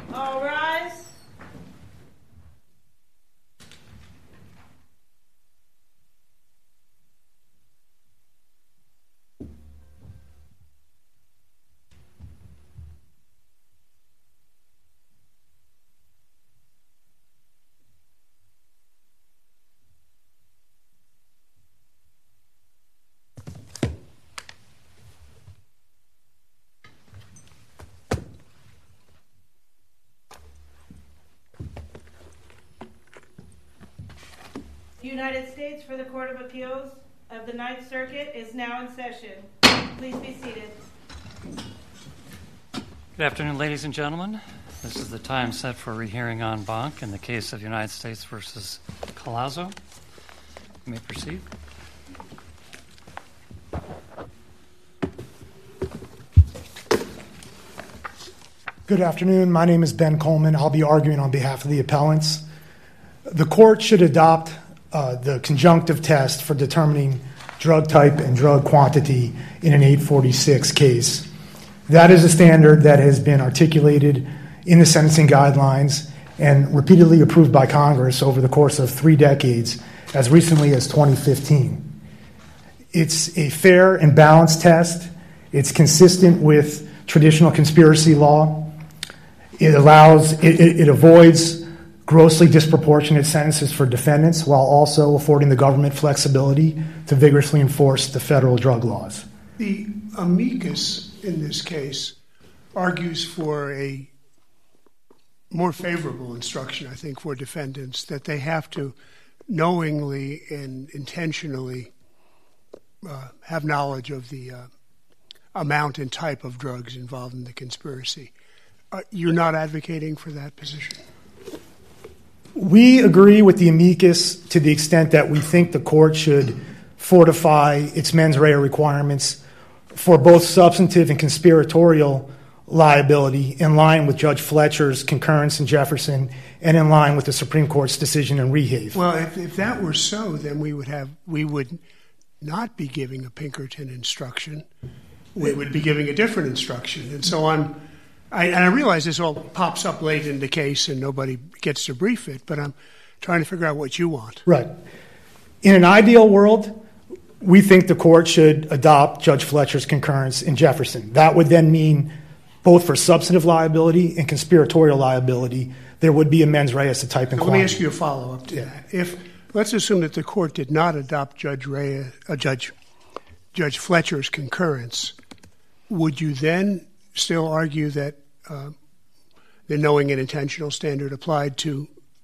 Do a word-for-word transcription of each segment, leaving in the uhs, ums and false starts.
All rise. The United States for the Court of Appeals of the Ninth Circuit is now in session. Please be seated. Good afternoon, ladies and gentlemen. This is the time set for rehearing en banc in the case of United States versus Collazo. You may proceed. Good afternoon. My name is Ben Coleman. I'll be arguing on behalf of the appellants. The court should adopt uh, the conjunctive test for determining drug type and drug quantity in an eight forty-six case. That is a standard that has been articulated in the sentencing guidelines and repeatedly approved by Congress over the course of three decades, as recently as twenty fifteen. It's a fair and balanced test. It's consistent with traditional conspiracy law. It allows, it, it, it avoids grossly disproportionate sentences for defendants while also affording the government flexibility to vigorously enforce the federal drug laws. The amicus in this case argues for a more favorable instruction, I think, for defendants, that they have to knowingly and intentionally uh, have knowledge of the uh, amount and type of drugs involved in the conspiracy. Uh, you're not advocating for that position? We agree with the amicus to the extent that we think the court should fortify its mens rea requirements for both substantive and conspiratorial liability in line with Judge Fletcher's concurrence in Jefferson and in line with the Supreme Court's decision in Rehave. Well, if, if that were so, then we would have we would not be giving a Pinkerton instruction. We would be giving a different instruction. And so I'm I, and I realize this all pops up late in the case and nobody gets to brief it, but I'm trying to figure out what you want. Right. In an ideal world, we think the court should adopt Judge Fletcher's concurrence in Jefferson. That would then mean both for substantive liability and conspiratorial liability, there would be a mens rea as to type and so quantity. Let me ask you a follow-up to yeah. that. If let's assume that the court did not adopt Judge Rea, uh, Judge Judge Fletcher's concurrence, would you then still argue that uh, the knowing and intentional standard applied to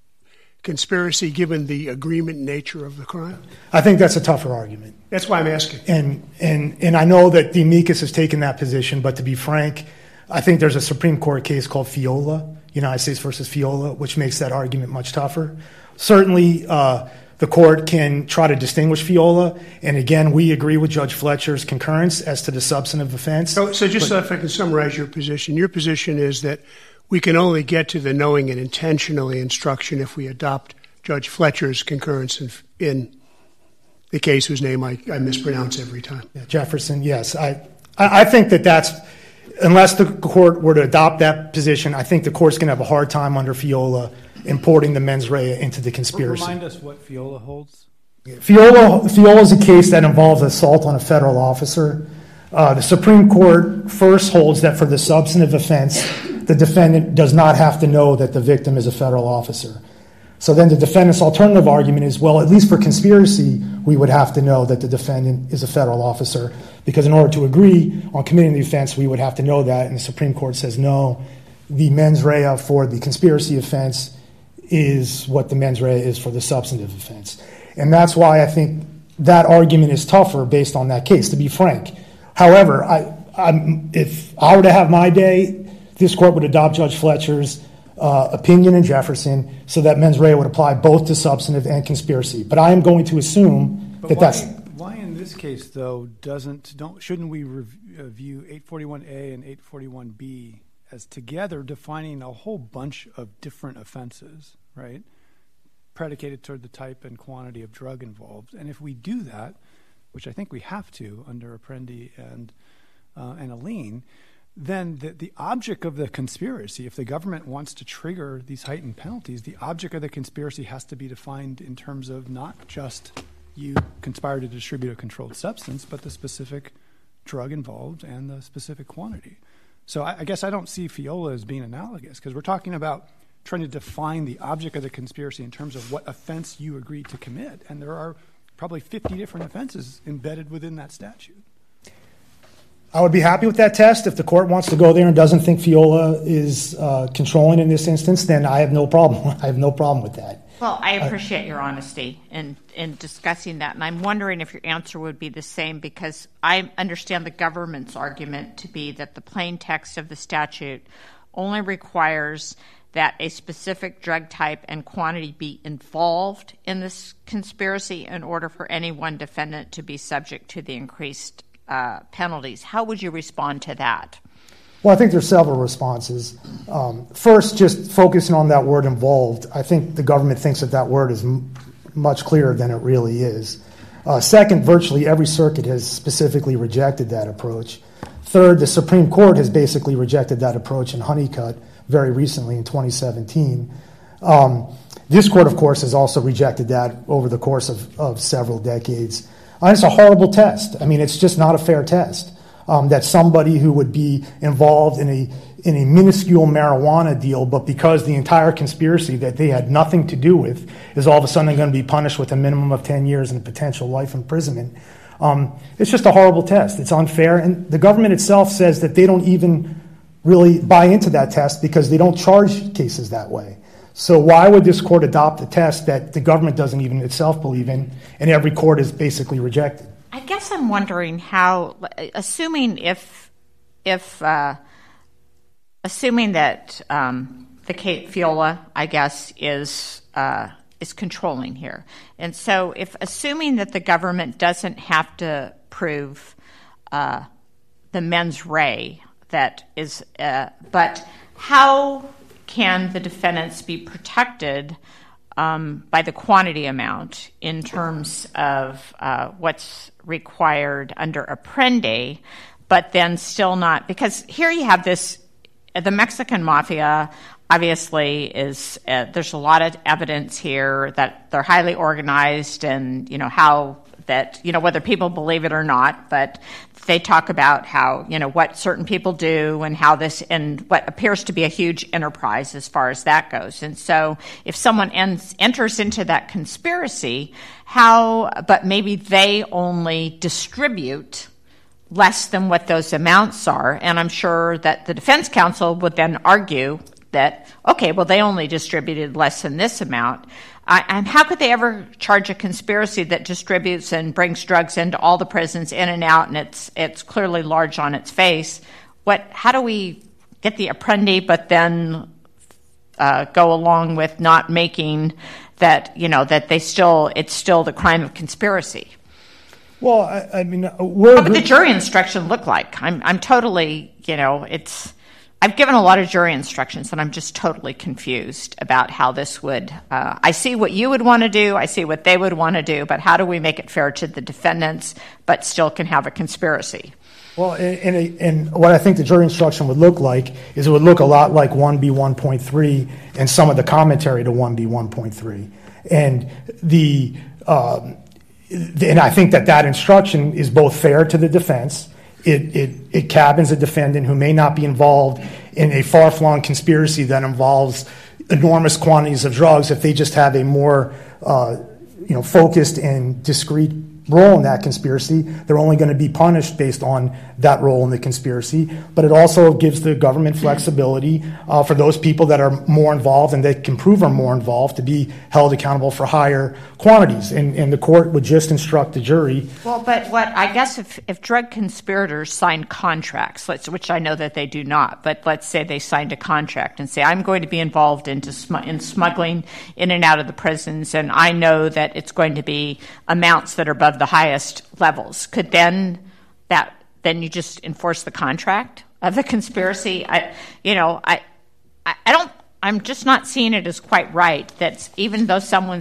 conspiracy given the agreement nature of the crime? I think that's a tougher argument. That's why I'm asking. And and and I know that the amicus has taken that position, but to be frank, I think there's a Supreme Court case called Fiola, United States versus Fiola, which makes that argument much tougher. Certainly, uh, the court can try to distinguish Fiola, and again, we agree with Judge Fletcher's concurrence as to the substantive offense. So, so just but, so if I can summarize your position, your position is that we can only get to the knowing and intentionally instruction if we adopt Judge Fletcher's concurrence in, in the case whose name I, I mispronounce every time. Yeah, Jefferson, yes. I, I think that that's, unless the court were to adopt that position, I think the court's going to have a hard time under Fiola importing the mens rea into the conspiracy. Remind us what Fiola holds. Fiola, Fiola is a case that involves assault on a federal officer. Uh, the Supreme Court first holds that for the substantive offense, the defendant does not have to know that the victim is a federal officer. So then the defendant's alternative argument is, well, at least for conspiracy, we would have to know that the defendant is a federal officer, because in order to agree on committing the offense, we would have to know that, and the Supreme Court says no. The mens rea for the conspiracy offense is what the mens rea is for the substantive offense. And that's why I think that argument is tougher based on that case, to be frank. However, I, I'm, if I were to have my day, this court would adopt Judge Fletcher's uh, opinion in Jefferson so that mens rea would apply both to substantive and conspiracy. But I am going to assume but that why, that's... Why in this case, though, doesn't don't shouldn't we review eight forty-one A and eight forty-one B as together defining a whole bunch of different offenses, right, predicated toward the type and quantity of drug involved? And if we do that, which I think we have to under Apprendi and uh, and Aline, then the, the object of the conspiracy, if the government wants to trigger these heightened penalties, the object of the conspiracy has to be defined in terms of not just you conspire to distribute a controlled substance, but the specific drug involved and the specific quantity. So I, I guess I don't see FIOLA as being analogous, because we're talking about trying to define the object of the conspiracy in terms of what offense you agreed to commit, and there are probably fifty different offenses embedded within that statute. I would be happy with that test. If the court wants to go there and doesn't think FIOLA is uh, controlling in this instance, then I have no problem. I have no problem with that. Well, I appreciate your honesty in, in discussing that, and I'm wondering if your answer would be the same, because I understand the government's argument to be that the plain text of the statute only requires that a specific drug type and quantity be involved in this conspiracy in order for any one defendant to be subject to the increased uh, penalties. How would you respond to that? Well, I think there's several responses. Um, first, just focusing on that word involved, I think the government thinks that that word is m- much clearer than it really is. Uh, second, virtually every circuit has specifically rejected that approach. Third, the Supreme Court has basically rejected that approach in Honeycutt very recently in twenty seventeen. Um, this court, of course, has also rejected that over the course of, of several decades. Uh, it's a horrible test. I mean, it's just not a fair test. Um, that somebody who would be involved in a in a minuscule marijuana deal, but because the entire conspiracy that they had nothing to do with is all of a sudden going to be punished with a minimum of ten years and potential life imprisonment. Um, it's just a horrible test. It's unfair, and the government itself says that they don't even really buy into that test because they don't charge cases that way. So why would this court adopt a test that the government doesn't even itself believe in, and every court has basically rejected? I guess I'm wondering how, assuming if, if, uh, assuming that um, the Kate FIOLA, I guess, is uh, is controlling here, and so if assuming that the government doesn't have to prove uh, the mens rea that is, uh, but how can the defendants be protected Um, by the quantity amount in terms of uh, what's required under Apprendi, but then still not, because here you have this, the Mexican mafia obviously is, uh, there's a lot of evidence here that they're highly organized, and, you know, how that, you know, whether people believe it or not, but they talk about how, you know, what certain people do and how this, and what appears to be a huge enterprise as far as that goes. And so if someone ends, enters into that conspiracy, how, but maybe they only distribute less than what those amounts are. And I'm sure that the defense counsel would then argue that, okay, well, they only distributed less than this amount. Uh, and how could they ever charge a conspiracy that distributes and brings drugs into all the prisons in and out, and it's it's clearly large on its face? What? How do we get the Apprendi, but then uh, go along with not making that, you know, that they still, it's still the crime of conspiracy? Well, I, I mean, we're what would the jury instruction look like? I'm I'm totally, you know, it's. I've given a lot of jury instructions, and I'm just totally confused about how this would. Uh, I see what you would want to do. I see what they would want to do. But how do we make it fair to the defendants, but still can have a conspiracy? Well, and, and, and what I think the jury instruction would look like is it would look a lot like one B one point three and some of the commentary to one B one point three. And the um, and I think that that instruction is both fair to the defense. It, it, it cabins a defendant who may not be involved in a far-flung conspiracy that involves enormous quantities of drugs if they just have a more uh, you know, focused and discrete role in that conspiracy. They're only going to be punished based on that role in the conspiracy. But it also gives the government flexibility uh, for those people that are more involved and that can prove are more involved to be held accountable for higher quantities. And, and the court would just instruct the jury. Well, but what I guess if, if drug conspirators signed contracts, let's, which I know that they do not, but let's say they signed a contract and say, I'm going to be involved into sm- in smuggling in and out of the prisons, and I know that it's going to be amounts that are above the highest levels. Could then that then you just enforce the contract of the conspiracy? I, you know, I, I don't. I'm just not seeing it as quite right that even though someone's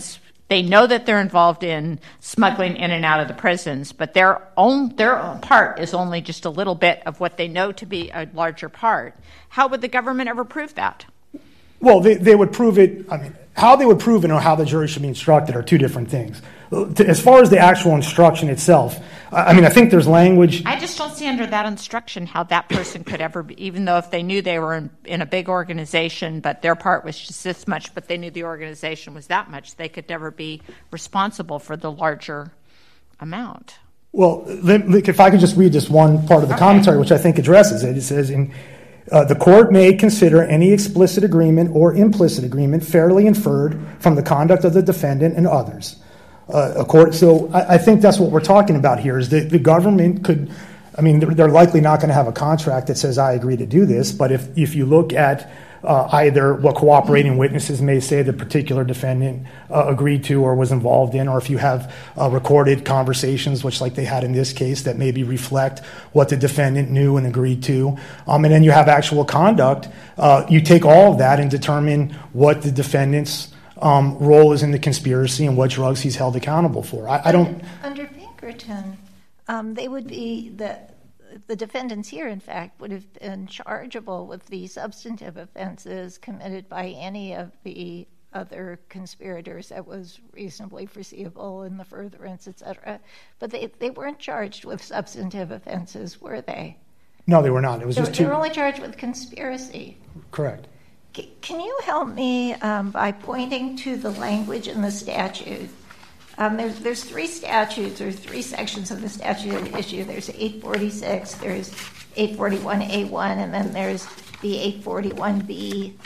They know that they're involved in smuggling in and out of the prisons, but their own their own part is only just a little bit of what they know to be a larger part. How would the government ever prove that? Well, they, they would prove it. I mean, how they would prove it or how the jury should be instructed are two different things. As far as the actual instruction itself, I mean, I think there's language. I just don't see under that instruction how that person could ever be, even though if they knew they were in, in a big organization, but their part was just this much, but they knew the organization was that much, they could never be responsible for the larger amount. Well, if I could just read this one part of the okay. commentary, which I think addresses it. It says, in, uh, the court may consider any explicit agreement or implicit agreement fairly inferred from the conduct of the defendant and others. Uh, a court, so I, I think that's what we're talking about here, is that the government could, I mean, they're, they're likely not going to have a contract that says, I agree to do this, but if, if you look at uh, either what cooperating witnesses may say the particular defendant uh, agreed to or was involved in, or if you have uh, recorded conversations, which like they had in this case, that maybe reflect what the defendant knew and agreed to, um, and then you have actual conduct, uh, you take all of that and determine what the defendant's Um, role is in the conspiracy and what drugs he's held accountable for. I, I don't. Under Pinkerton, um, they would be the the defendants here, in fact, would have been chargeable with the substantive offenses committed by any of the other conspirators that was reasonably foreseeable in the furtherance, et cetera. But they they weren't charged with substantive offenses, were they? No, they were not. It was they, just they two. They were only charged with conspiracy. Correct. Can you help me um, by pointing to the language in the statute? Um, there's, there's three statutes or three sections of the statute at issue. There's eight forty-six, there's eight forty-one A one, and then there's the eight forty-one B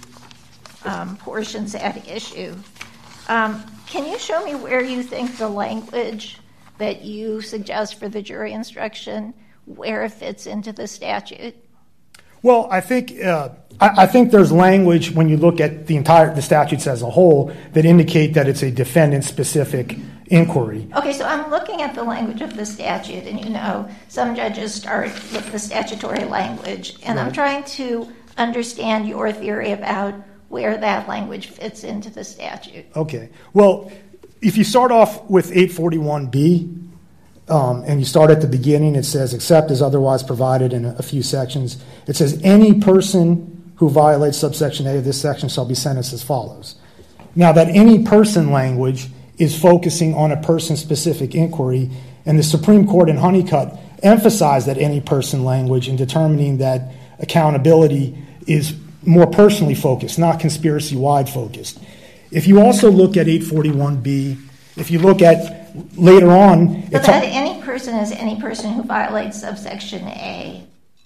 um, portions at issue. Um, can you show me where you think the language that you suggest for the jury instruction, where it fits into the statute? Well, I think uh, I, I think there's language when you look at the entire the statutes as a whole that indicate that it's a defendant-specific inquiry. Okay, so I'm looking at the language of the statute, and you know some judges start with the statutory language, and right. I'm trying to understand your theory about where that language fits into the statute. Okay. Well, if you start off with eight forty-one B, Um, and you start at the beginning, it says, except as otherwise provided in a, a few sections. It says, any person who violates subsection A of this section shall be sentenced as follows. Now, that any person language is focusing on a person-specific inquiry, and the Supreme Court in Honeycutt emphasized that any person language in determining that accountability is more personally focused, not conspiracy-wide focused. If you also look at eight forty-one B, if you look at later on... So that any person is any person who violates subsection A.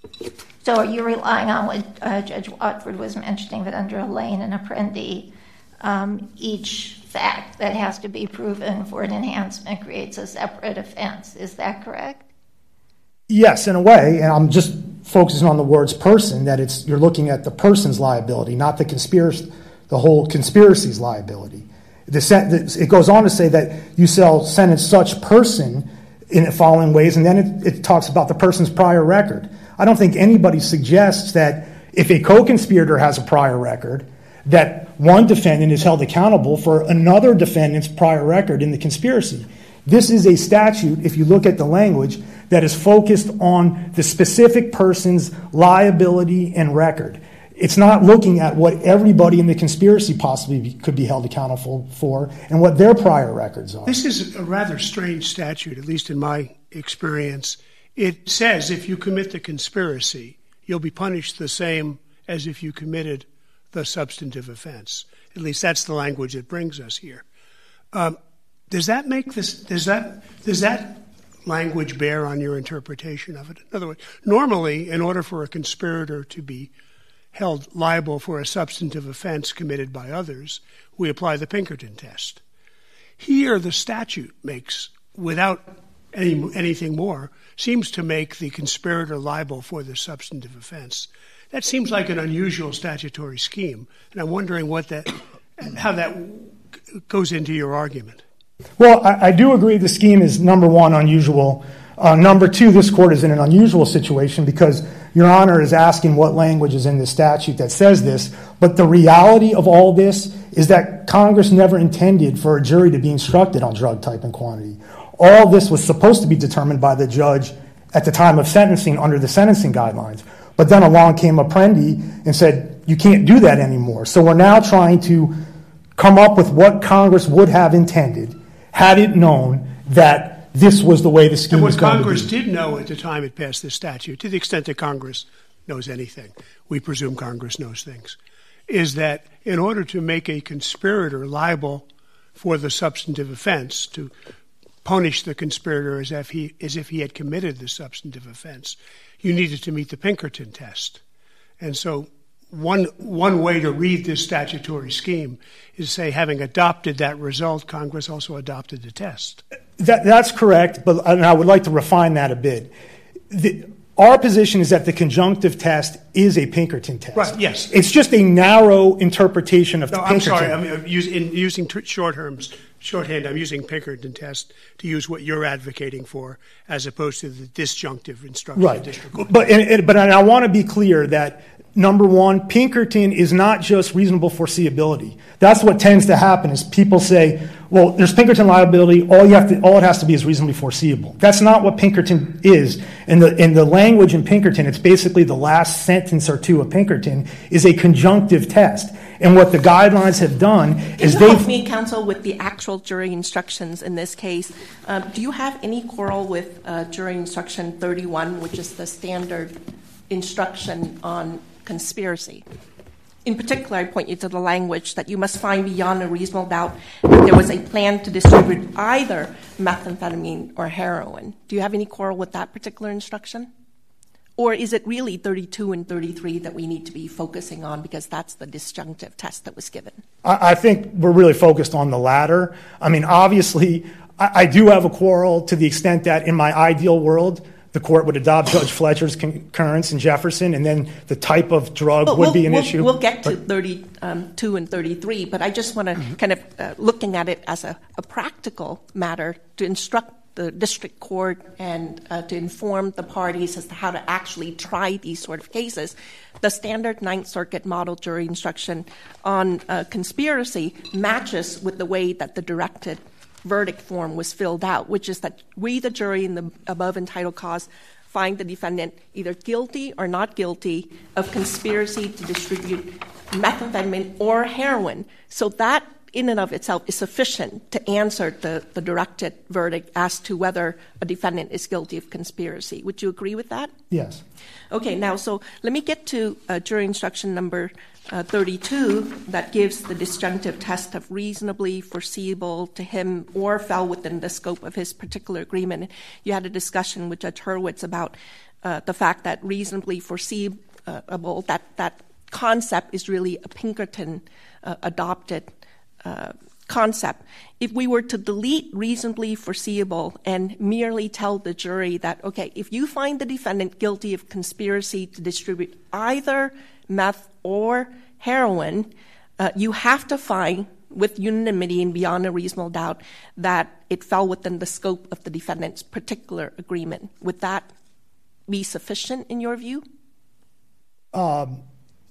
So are you relying on what uh, Judge Watford was mentioning, that under Lane and Apprendi, um, each fact that has to be proven for an enhancement creates a separate offense? Is that correct? Yes, in a way, and I'm just focusing on the words person, that it's you're looking at the person's liability, not the conspiracy, the whole conspiracy's liability. It goes on to say that you shall sentence such person in the following ways, and then it, it talks about the person's prior record. I don't think anybody suggests that if a co-conspirator has a prior record, that one defendant is held accountable for another defendant's prior record in the conspiracy. This is a statute, if you look at the language, that is focused on the specific person's liability and record. It's not looking at what everybody in the conspiracy possibly be, could be held accountable for and what their prior records are. This is a rather strange statute, at least in my experience. It says if you commit the conspiracy, you'll be punished the same as if you committed the substantive offense. At least that's the language that brings us here. Um, does that make this? Does that does that language bear on your interpretation of it? In other words, normally, in order for a conspirator to be held liable for a substantive offense committed by others, we apply the Pinkerton test. Here, the statute makes, without any, anything more, seems to make the conspirator liable for the substantive offense. That seems like an unusual statutory scheme, and I'm wondering what that, how that goes into your argument. Well, I, I do agree the scheme is, number one, unusual. Uh, number two, this court is in an unusual situation because Your Honor is asking what language is in the statute that says this, but the reality of all this is that Congress never intended for a jury to be instructed on drug type and quantity. All this was supposed to be determined by the judge at the time of sentencing under the sentencing guidelines. But then along came Apprendi and said, you can't do that anymore. So we're now trying to come up with what Congress would have intended had it known that this was the way the scheme and was what going Congress to be. did know at the time it passed this statute, to the extent that Congress knows anything, we presume Congress knows things, is that in order to make a conspirator liable for the substantive offense, to punish the conspirator as if he, as if he had committed the substantive offense, you needed to meet the Pinkerton test. And so one, one way to read this statutory scheme is to say, having adopted that result, Congress also adopted the test. That, that's correct, but and I would like to refine that a bit. The, our position is that the conjunctive test is a Pinkerton test. Right, yes. It's just a narrow interpretation of No, the I'm Pinkerton. sorry. I'm using, in using t- short terms, shorthand, I'm using Pinkerton test to use what you're advocating for, as opposed to the disjunctive instruction. Right. Of district court. But and, and, but I want to be clear that number one, Pinkerton is not just reasonable foreseeability. That's what tends to happen is people say, well, there's Pinkerton liability, all you have to all it has to be is reasonably foreseeable. That's not what Pinkerton is. In the in the language in Pinkerton, it's basically the last sentence or two of Pinkerton is a conjunctive test. And what the guidelines have done Can is you they've help me, counsel, with the actual jury instructions in this case? Um, do you have any quarrel with uh, jury instruction thirty-one, which is the standard instruction on conspiracy? In particular, I point you to the language that you must find beyond a reasonable doubt that there was a plan to distribute either methamphetamine or heroin. Do you have any quarrel with that particular instruction? Or is it really thirty-two and thirty-three that we need to be focusing on because that's the disjunctive test that was given? I, I think we're really focused on the latter. I mean, obviously, I, I do have a quarrel to the extent that in my ideal world, the court would adopt Judge Fletcher's concurrence in Jefferson, and then the type of drug But would we'll, be an we'll, issue. We'll get to But- thirty-two and thirty-three, but I just want to mm-hmm. kind of uh, looking at it as a, a practical matter to instruct the district court and uh, to inform the parties as to how to actually try these sort of cases. The standard Ninth Circuit model jury instruction on uh, conspiracy matches with the way that the directed verdict form was filled out, which is that we, the jury, in the above entitled cause, find the defendant either guilty or not guilty of conspiracy to distribute methamphetamine or heroin. So that, in and of itself, is sufficient to answer the, the directed verdict as to whether a defendant is guilty of conspiracy. Would you agree with that? Yes. Okay, now, so let me get to uh, jury instruction number uh, thirty-two that gives the disjunctive test of reasonably foreseeable to him or fell within the scope of his particular agreement. You had a discussion with Judge Hurwitz about uh, the fact that reasonably foreseeable, that, that concept is really a Pinkerton uh, adopted uh, concept. If we were to delete reasonably foreseeable and merely tell the jury that, okay, if you find the defendant guilty of conspiracy to distribute either meth or heroin, uh, you have to find with unanimity and beyond a reasonable doubt that it fell within the scope of the defendant's particular agreement. Would that be sufficient in your view? Um,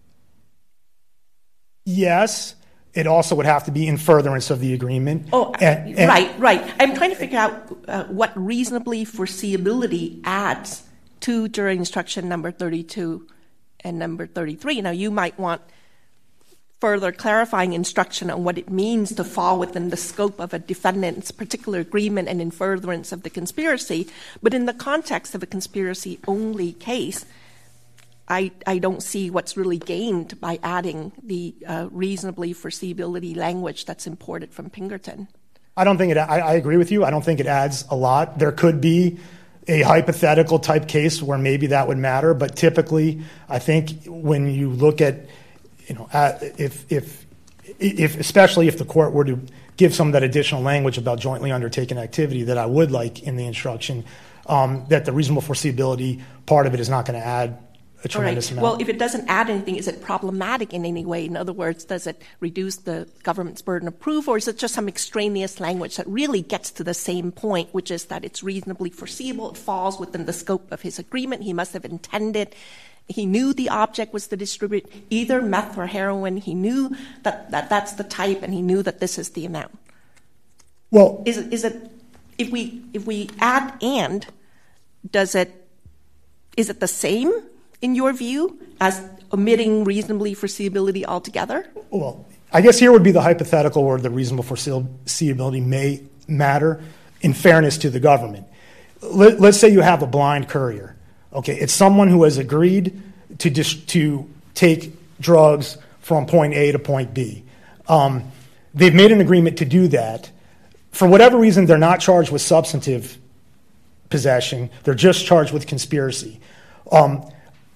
yes. It also would have to be in furtherance of the agreement. Oh, and, and right, right. I'm trying to figure out uh, what reasonably foreseeability adds to jury instruction number thirty-two and number thirty-three. Now, you might want further clarifying instruction on what it means to fall within the scope of a defendant's particular agreement and in furtherance of the conspiracy. But in the context of a conspiracy-only case, I, I don't see what's really gained by adding the uh, reasonably foreseeability language that's imported from Pinkerton. I don't think it, I, I agree with you. I don't think it adds a lot. There could be a hypothetical type case where maybe that would matter, but typically I think when you look at, you know, at, if, if, if, especially if the court were to give some of that additional language about jointly undertaken activity that I would like in the instruction, um, that the reasonable foreseeability part of it is not going to add a tremendous All right. amount. Well, if it doesn't add anything, is it problematic in any way? In other words, does it reduce the government's burden of proof, or is it just some extraneous language that really gets to the same point, which is that it's reasonably foreseeable, it falls within the scope of his agreement, he must have intended, he knew the object was to distribute either meth or heroin, he knew that, that that's the type, and he knew that this is the amount. Well, Is it, is it if we if we add and, does it is it the same in your view as omitting reasonably foreseeability altogether? Well, I guess here would be the hypothetical where the reasonable foreseeability may matter in fairness to the government. Let, let's say you have a blind courier. Okay, it's someone who has agreed to dis, to take drugs from point A to point B. Um, they've made an agreement to do that. For whatever reason, they're not charged with substantive possession. They're just charged with conspiracy. Um,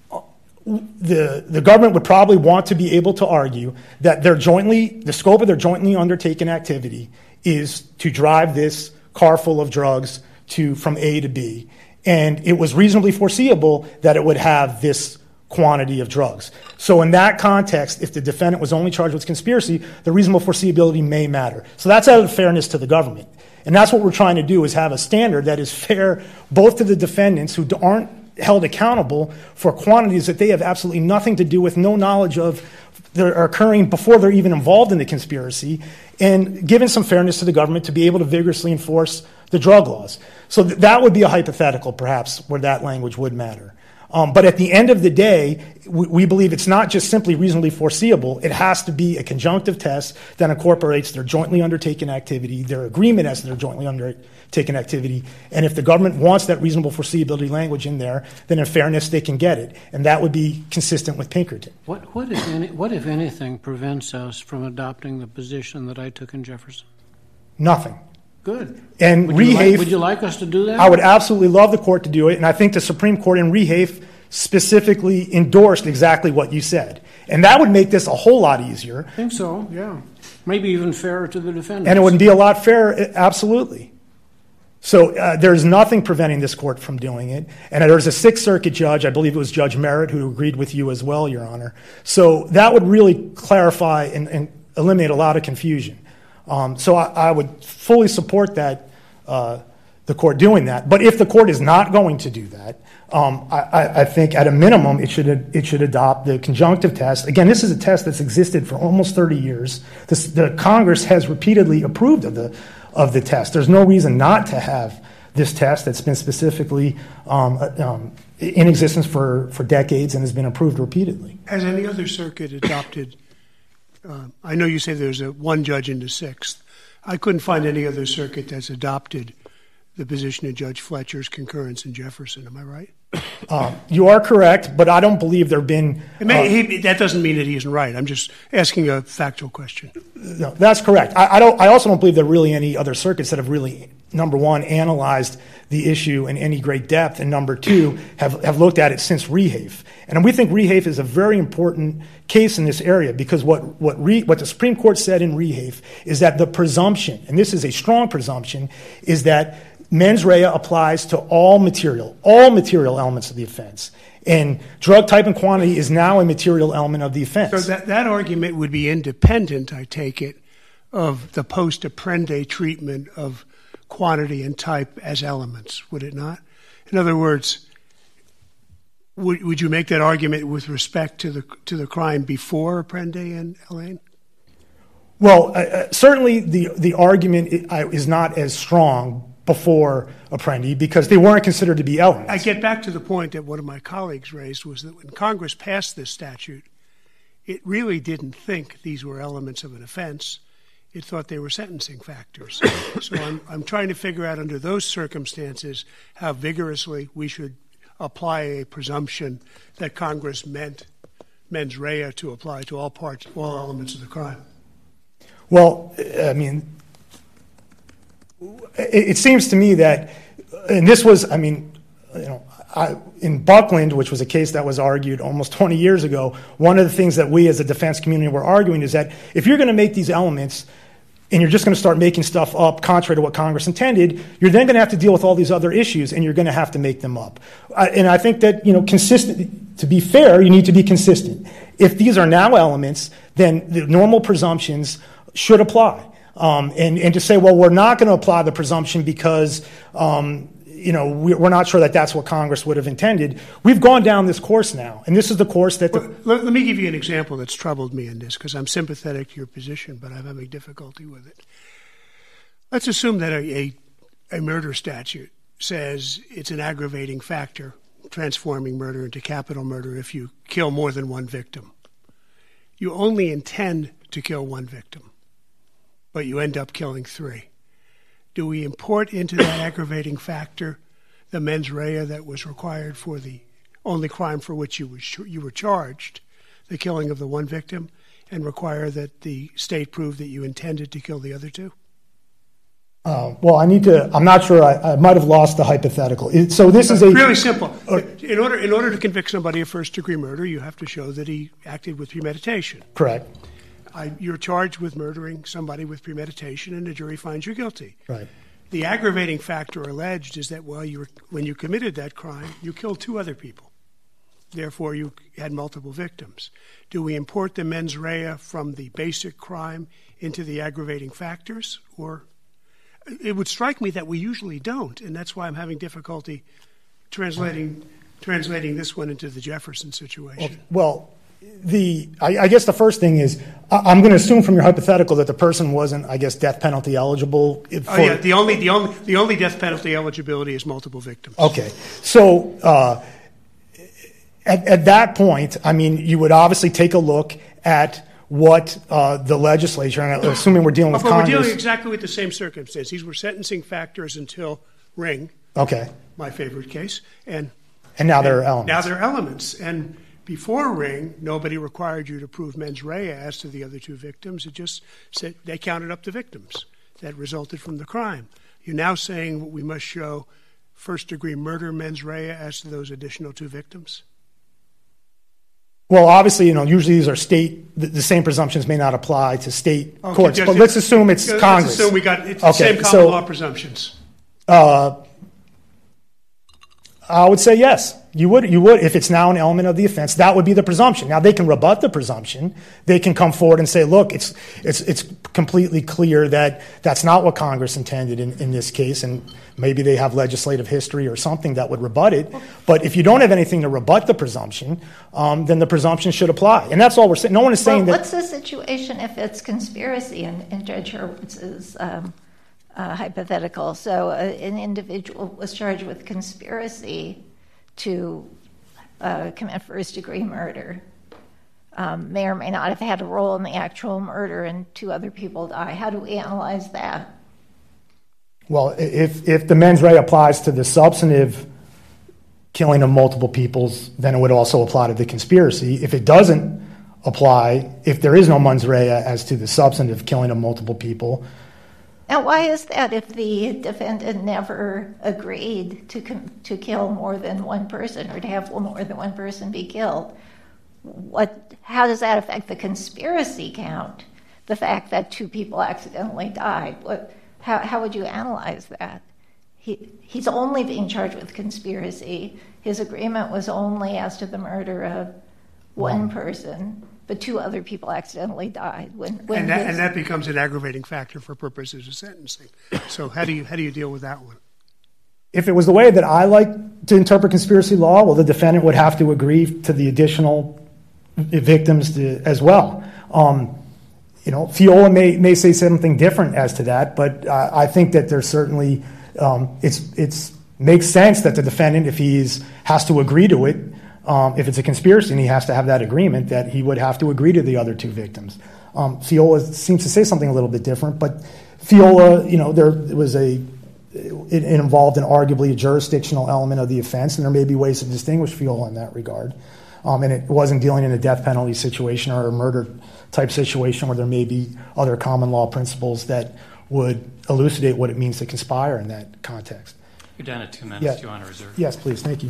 the the government would probably want to be able to argue that their jointly the scope of their jointly undertaken activity is to drive this car full of drugs to from A to B, and it was reasonably foreseeable that it would have this quantity of drugs. So in that context, if the defendant was only charged with conspiracy, the reasonable foreseeability may matter. So that's out of fairness to the government. And that's what we're trying to do, is have a standard that is fair both to the defendants who aren't held accountable for quantities that they have absolutely nothing to do with, no knowledge of, that are occurring before they're even involved in the conspiracy, and given some fairness to the government to be able to vigorously enforce the drug laws. So th- that would be a hypothetical, perhaps, where that language would matter. Um, but at the end of the day, we, we believe it's not just simply reasonably foreseeable. It has to be a conjunctive test that incorporates their jointly undertaken activity, their agreement as to their jointly undertaken activity. And if the government wants that reasonable foreseeability language in there, then in fairness, they can get it. And that would be consistent with Pinkerton. What, what, if, any, what if anything, prevents us from adopting the position that I took in Jefferson? Nothing. Good. And would you, Rehafe, like, would you like us to do that? I would absolutely love the court to do it, and I think the Supreme Court in Rehafe specifically endorsed exactly what you said. And that would make this a whole lot easier. I think so, yeah. Maybe even fairer to the defendants. And it would be a lot fairer, absolutely. So uh, there's nothing preventing this court from doing it. And there's a Sixth Circuit judge, I believe it was Judge Merritt, who agreed with you as well, Your Honor. So that would really clarify and, and eliminate a lot of confusion. Um, so I, I would fully support that, uh, the court doing that. But if the court is not going to do that, um, I, I think at a minimum it should it should adopt the conjunctive test. Again, this is a test that's existed for almost thirty years. This, the Congress has repeatedly approved of the of the test. There's no reason not to have this test that's been specifically um, um, in existence for, for decades and has been approved repeatedly. Has any other circuit adopted? Uh, I know you say there's a one judge in the sixth. I couldn't find any other circuit that's adopted the position of Judge Fletcher's concurrence in Jefferson. Am I right? Uh, you are correct, but I don't believe there have been... It may, uh, he, that doesn't mean that he isn't right. I'm just asking a factual question. No, that's correct. I, I don't. I also don't believe there are really any other circuits that have really, number one, analyzed the issue in any great depth, and number two, have, have looked at it since Rehafe. And we think Rehafe is a very important case in this area, because what what, Re, what the Supreme Court said in Rehafe is that the presumption, and this is a strong presumption, is that mens rea applies to all material, all material elements of the offense. And drug type and quantity is now a material element of the offense. So that, that argument would be independent, I take it, of the post-Apprende treatment of quantity and type as elements, would it not? In other words, would, would you make that argument with respect to the to the crime before Apprende and Elaine? Well, uh, certainly the, the argument is not as strong before Apprendi, because they weren't considered to be elements. I get back to the point that one of my colleagues raised, was that when Congress passed this statute, it really didn't think these were elements of an offense. It thought they were sentencing factors. So I'm, I'm trying to figure out under those circumstances how vigorously we should apply a presumption that Congress meant mens rea to apply to all parts, all elements of the crime. Well, I mean, it seems to me that, and this was, I mean, you know, I, in Buckland, which was a case that was argued almost twenty years ago, one of the things that we as a defense community were arguing is that if you're going to make these elements and you're just going to start making stuff up contrary to what Congress intended, you're then going to have to deal with all these other issues, and you're going to have to make them up. I, and I think that, you know, consistent, to be fair, you need to be consistent. If these are now elements, then the normal presumptions should apply. Um, and, and to say, well, we're not going to apply the presumption because, um, you know, we're not sure that that's what Congress would have intended. We've gone down this course now, and this is the course that... The well, let, let me give you an example that's troubled me in this, because I'm sympathetic to your position, but I'm having difficulty with it. Let's assume that a, a, a murder statute says it's an aggravating factor, transforming murder into capital murder, if you kill more than one victim. You only intend to kill one victim, but you end up killing three. Do we import into that aggravating factor the mens rea that was required for the only crime for which you, was, you were charged, the killing of the one victim, and require that the state prove that you intended to kill the other two? Uh, well, I need to, I'm not sure, I, I might have lost the hypothetical. It, so this is a... Really simple. Uh, in order, in order to convict somebody of first-degree murder, you have to show that he acted with premeditation. Correct. I, you're charged with murdering somebody with premeditation, and the jury finds you guilty. Right. The aggravating factor alleged is that while you were, when you committed that crime, you killed two other people. Therefore, you had multiple victims. Do we import the mens rea from the basic crime into the aggravating factors, or... It would strike me that we usually don't, and that's why I'm having difficulty translating translating this one into the Jefferson situation. Well, the I, I guess the first thing is I, I'm going to assume from your hypothetical that the person wasn't, I guess, death penalty eligible. For, oh yeah, the only the only the only death penalty eligibility is multiple victims. Okay, so uh, at, at that point, I mean, you would obviously take a look at what uh, the legislature, and assuming we're dealing with but Congress. We're dealing exactly with the same circumstance. These were sentencing factors until Ring, okay, my favorite case, and and now and there are elements. Now there are elements, and before Ring, nobody required you to prove mens rea as to the other two victims. It just said they counted up the victims that resulted from the crime. You're now saying we must show first-degree murder mens rea as to those additional two victims? Well, obviously, you know, usually these are state, the, the same presumptions may not apply to state Okay, courts, just- but let's assume it's let's Congress. assume we got it's the Okay, same common so- law presumptions. Uh, I would say yes. You would, you would, if it's now an element of the offense, that would be the presumption. Now they can rebut the presumption. They can come forward and say, look, it's it's it's completely clear that that's not what Congress intended in, in this case, and maybe they have legislative history or something that would rebut it. But if you don't have anything to rebut the presumption, um, then the presumption should apply. And that's all we're saying. No one is saying well, that. What's the situation if it's conspiracy in, in Judge Hurwitz's um, uh, hypothetical? So uh, an individual was charged with conspiracy to uh, commit first-degree murder, um, may or may not have had a role in the actual murder, and two other people die. How do we analyze that? Well, if if the mens rea applies to the substantive killing of multiple peoples, then it would also apply to the conspiracy. If it doesn't apply, if there is no mens rea as to the substantive killing of multiple people. Now, why is that if the defendant never agreed to com- to kill more than one person or to have more than one person be killed? What? How does that affect the conspiracy count? The fact that two people accidentally died. What? How, how would you analyze that? He he's only being charged with conspiracy. His agreement was only as to the murder of one person, but two other people accidentally died. When, when And that, his, and that becomes an aggravating factor for purposes of sentencing. So how do you how do you deal with that one? If it was the way that I like to interpret conspiracy law, well, the defendant would have to agree to the additional victims to, as well. Um, you know, Fiola may may say something different as to that, but uh, I think that there's certainly um, it's it's makes sense that the defendant, if he's has to agree to it, um, if it's a conspiracy and he has to have that agreement, that he would have to agree to the other two victims. Um, Fiola seems to say something a little bit different, but Fiola, you know, there was a it, it involved an arguably a jurisdictional element of the offense, and there may be ways to distinguish Fiola in that regard. Um, and it wasn't dealing in a death penalty situation or a murder type situation where there may be other common law principles that would elucidate what it means to conspire in that context. You're down at two minutes. Yeah. Do you want to reserve? Yes, please. Thank you.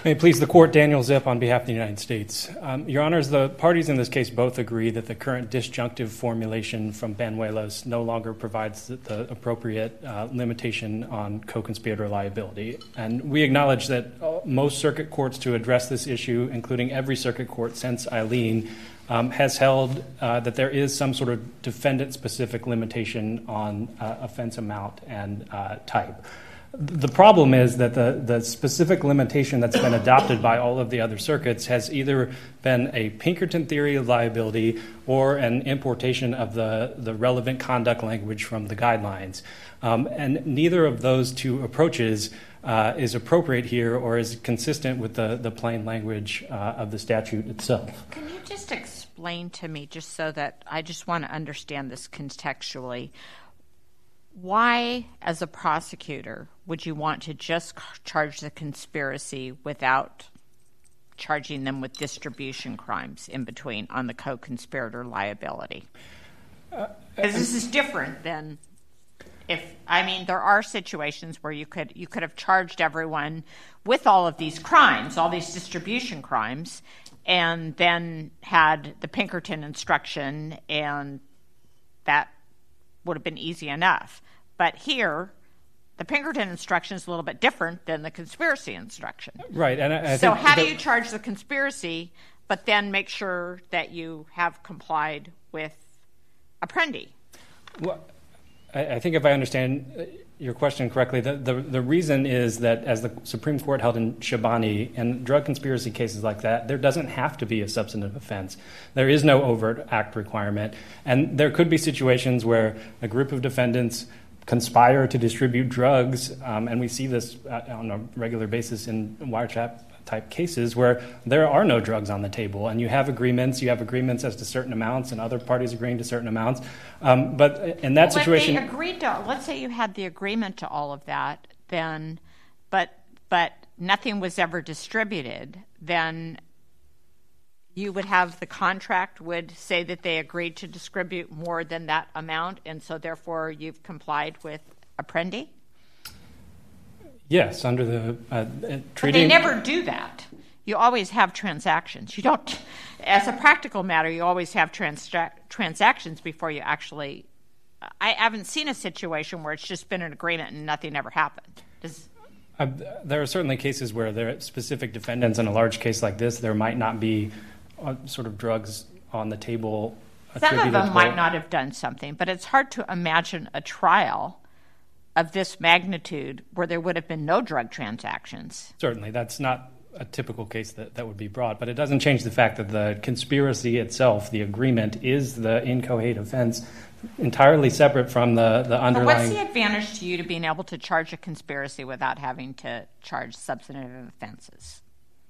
May it please the Court, Daniel Zip on behalf of the United States. Um, Your Honors, the parties in this case both agree that the current disjunctive formulation from Banuelos no longer provides the, the appropriate uh, limitation on co-conspirator liability. And we acknowledge that uh, most circuit courts to address this issue, including every circuit court since Eileen, um, has held uh, that there is some sort of defendant-specific limitation on uh, offense amount and uh, type. The problem is that the, the specific limitation that's been adopted by all of the other circuits has either been a Pinkerton theory of liability or an importation of the, the relevant conduct language from the guidelines. Um, and neither of those two approaches uh, is appropriate here or is consistent with the, the plain language uh, of the statute itself. Can you just explain to me, just so that I just want to understand this contextually, why, as a prosecutor, would you want to just charge the conspiracy without charging them with distribution crimes in between on the co-conspirator liability? Because uh, this is different than if, I mean, there are situations where you could you could have charged everyone with all of these crimes, all these distribution crimes, and then had the Pinkerton instruction, and that would have been easy enough. But here, the Pinkerton instruction is a little bit different than the conspiracy instruction. Right. And I, I so think how the, do you charge the conspiracy, but then make sure that you have complied with Apprendi? Well, I, I think if I understand your question correctly, the, the, the reason is that as the Supreme Court held in Shabani, and drug conspiracy cases like that, there doesn't have to be a substantive offense. There is no overt act requirement. And there could be situations where a group of defendants conspire to distribute drugs, um, and we see this on a regular basis in wiretap type cases where there are no drugs on the table, and you have agreements, you have agreements as to certain amounts, and other parties agreeing to certain amounts. Um, but in that well, situation, they agreed to. Let's say you had the agreement to all of that, then, but but nothing was ever distributed. Then you would have the contract would say that they agreed to distribute more than that amount, and so therefore you've complied with Apprendi? Yes, under the uh, treating. But they never do that. You always have transactions. You don't, as a practical matter, you always have trans- transactions before you actually. I haven't seen a situation where it's just been an agreement and nothing ever happened. Does, uh, there are certainly cases where there are specific defendants. In a large case like this, there might not be uh, sort of drugs on the table. Some of them might not have done something, but it's hard to imagine a trial of this magnitude where there would have been no drug transactions. Certainly, that's not a typical case that, that would be brought, but it doesn't change the fact that the conspiracy itself, the agreement, is the inchoate offense, entirely separate from the, the underlying. But what's the advantage to you to being able to charge a conspiracy without having to charge substantive offenses?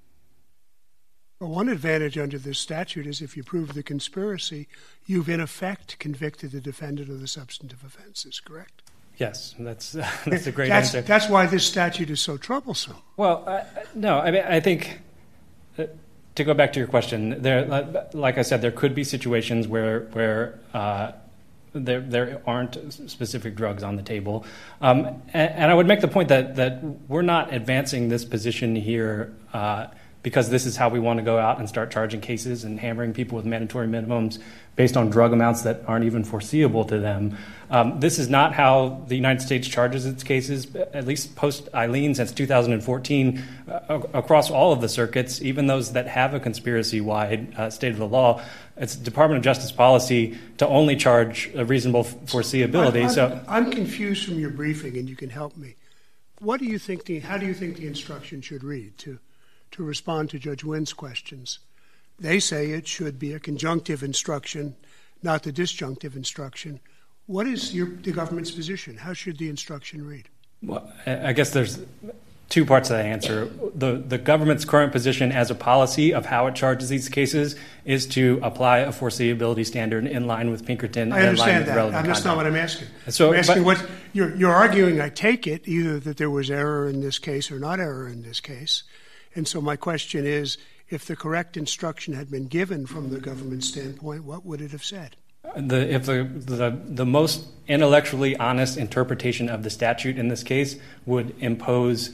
Well, one advantage under this statute is if you prove the conspiracy, you've in effect convicted the defendant of the substantive offenses, correct? Yes, that's uh, that's a great that's, answer. That's why this statute is so troublesome. Well, uh, no, I mean, I think uh, to go back to your question, there, like I said, there could be situations where where uh, there there aren't specific drugs on the table, um, and, and I would make the point that that we're not advancing this position here Uh, because this is how we want to go out and start charging cases and hammering people with mandatory minimums based on drug amounts that aren't even foreseeable to them. Um, this is not how the United States charges its cases, at least post-Eileen since two thousand fourteen, uh, across all of the circuits, even those that have a conspiracy-wide uh, state of the law. It's Department of Justice policy to only charge a reasonable foreseeability. I'm, so I'm confused from your briefing, and you can help me. What do you think? The, how do you think the instruction should read to to respond to Judge Wynn's questions? They say it should be a conjunctive instruction, not the disjunctive instruction. What is your, the government's position? How should the instruction read? Well, I guess there's two parts to that answer. The, the government's current position as a policy of how it charges these cases is to apply a foreseeability standard in line with Pinkerton. I and understand in line with that. relevant That's conduct. not what I'm asking. So, I'm asking but, what you're, you're arguing, I take it, either that there was error in this case or not error in this case. And so my question is, if the correct instruction had been given from the government standpoint, what would it have said? The, if the, the the most intellectually honest interpretation of the statute in this case would impose